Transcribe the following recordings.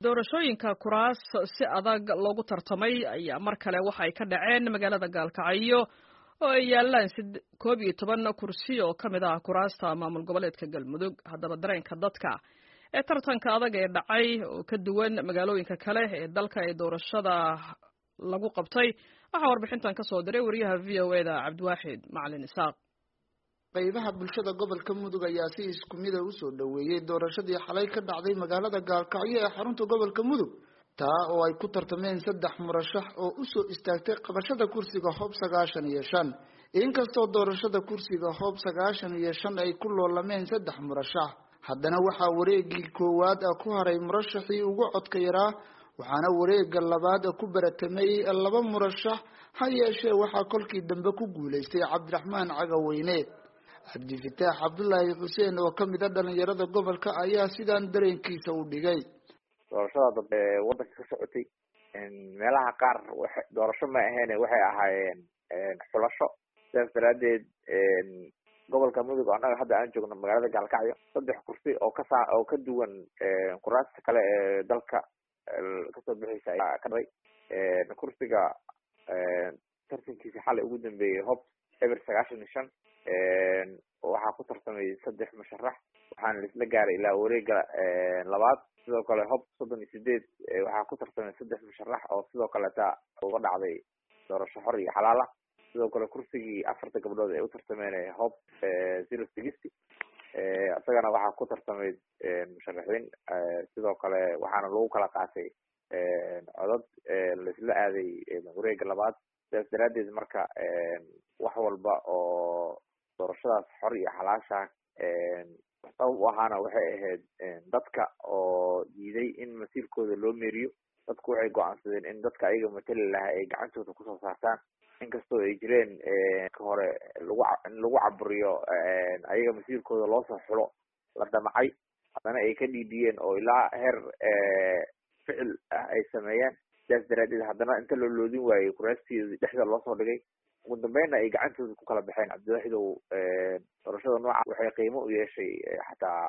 doorashooyinka kuraas si adag loogu tartamay ayaa mar kale waxa ay ka dhaceen magaalada Gaalkacyo oo ay yaalaan 11 kursi oo kamid ah kuraasta maamul goboleedka Galmudug. Haddaba dareenka dadka ee tartanka adag ee dhacay oo ka duwan magaalooyinka kale ee dalka ee doorashada lagu qabtay waxa warbixintan ka soo diray wariyaha VOA-da Cabdiwaaxid Macalin Isaaq. qaybaha bulshada gobolka Mudug ayaa si isku mid ah u soo dhaweeyay doorashadii xalay ka dhacday magaalada Gaalkacyo ee xarunta gobolka Mudug taa oo ay ku tartameen 3 murashax oo u soo istaagtay qabashada kursiga Hoob 95 inkastoo doorashada kursiga Hoob 95 ay ku loolameen 3 murashax haddana waxa wareegii koowaad ku haray murashaxii ugu codka yaraa waxaana wareegga labaad ku baratamay 2 murashax ha yeeshee waxa kolkii dambe ku guuleystay Cabdiraxmaan Cagaweyne. Cabdifataax Cabdullaahi Xuseen oo kamid ah dhalinyarada gobolka ayaa sidaan dareenkiisa u dhigay. doorashada wadanka ka socotay meelaha qaar doorasho ma ahayn waxay ahaayeen xulasho sidaas daraadeed gobolka Mudug anaga hadda aan joogno magaalada Gaalkacyo 3 kursi oo ka duwan kuraasta kale ee dalka ka soo bixisay ka dhigay kursiga tartankiisa xalay ugu dambeeyay Hoob 95 waxaa ku tartamay 3 musharax waxaana la isla gaaray ilaa wareegga labaad sidoo kale Hoob 38 waxaa ku tartamay 3 musharax oo sidoo kale uga dhacday doorasho xor iyo xalaal ah sidoo kale kursigii 4 gabdhood ee u tartameen Hoob 060 asagana waxaa ku tartamay musharaxiin sidoo kale waxaana lagu kala qaatay codad la isla aaday wareegga labaad sidaas daraadeed marka wax walba oo doorashadaas xor iyo xalaasha waxaana waxay ahayd dadka oo diiday in masiirkooda loo meeriyo dadku waxay go'aansadeen in dadka ayaga matali lahaa ay gacantooda kusoo saartaan inkastoo ay jireen ka hore lagu caburiyo ayaga masiirkooda loo soo xulo la damacay haddana ay ka dhiidiyeen oo ilaa heer ficil ay sameeyeen sidaas daraadeed haddana inta loo loodin waayey kuraasteedii dhexda loo soo dhigay ugu dambeynna ay gacantooda ku kala baxeen. Cabdiwaaxidow doorashada nooca waxay qiimo u yeeshay xataa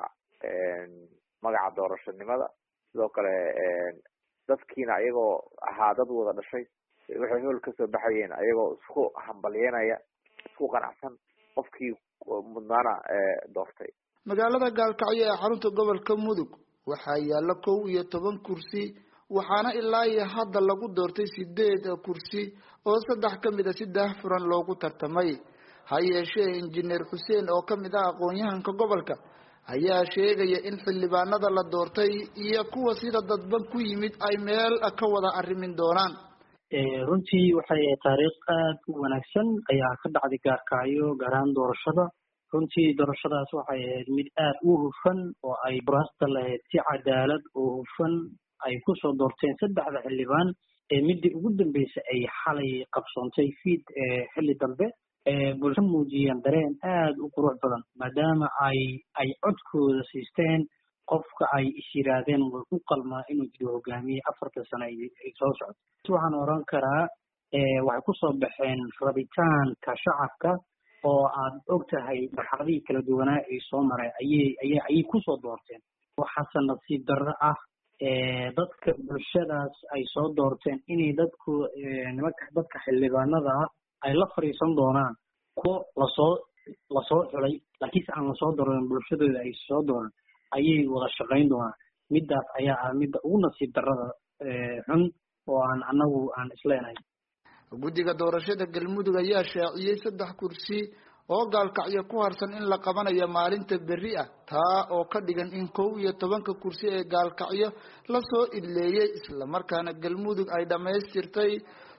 magaca doorashanimada sidoo kale dadkiina ayagoo ahaa dad wada dhashay waxay hool ka soo baxayeen ayagoo isku hambalyeynaya isku qanacsan qofkii mudnaana doortay. magaalada Gaalkacyo ee xarunta gobolka Mudug waxaa yaala 11 kursi waxaana ilaa iyo hadda lagu doortay 8 kursi oo 3 kamid ah si daahfuran loogu tartamay. ha yeeshee injineer Xuseen oo kamid ah aqoon-yahanka gobolka ayaa sheegaya in xildhibaanada la doortay iyo kuwa sida dadban ku yimid ay meel ka wada arrimin doonaan. runtii waxay taariikh aad u wanaagsan ayaa ka dhacday Gaalkacyo gaar ahaan doorashada. runtii doorashadaas waxay ahayd mid aad u hufan oo ay kuraasta lahayd si cadaalad oo hufan ay ku soo doorteen 3 xildhibaan midii ugu dambeysay ay xalay qabsoontay fiid xilli dambe bulsho muujiyeen dareen aad u qurux badan maadaama ay codkooda siisteen qofka ay ishiraadeen u qalmaa inuu jiro hogaamiye 4 sano ay soo socdo. waxaan oran karaa waxay ku soo baxeen rabitaanka shacabka oo aad ogtahay marxaladii kala duwanaa ay soo maray ayay ku soo doorteen. waxaase nasiib darro ah dadka bulshadaas ay soo doorteen inay dadka xildhibaanada ay la fariisan doonaan kuwo lasoo xulay laakiinse aan lasoo dooran bulshadooda ay soo dooran ayay wada shaqayn doonaan. midaas ayaa ah midda ugu nasiib darrada xun oo anagu aan isleenahay. guddiga doorashada Galmudug ayaa shaaciyay 3 kursi oo Gaalkacyo ku harsan in la qabanayo maalinta berri ah taa oo ka dhigan in 11 kursi ee Gaalkacyo la soo idleeyay isla markaana Galmudug ay dhameystirtay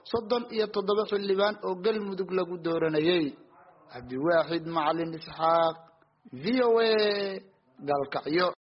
37 xildhibaan oo Galmudug lagu dooranayay. Cabdiwaaxid Macalin Isaaq VOA Gaalkacyo.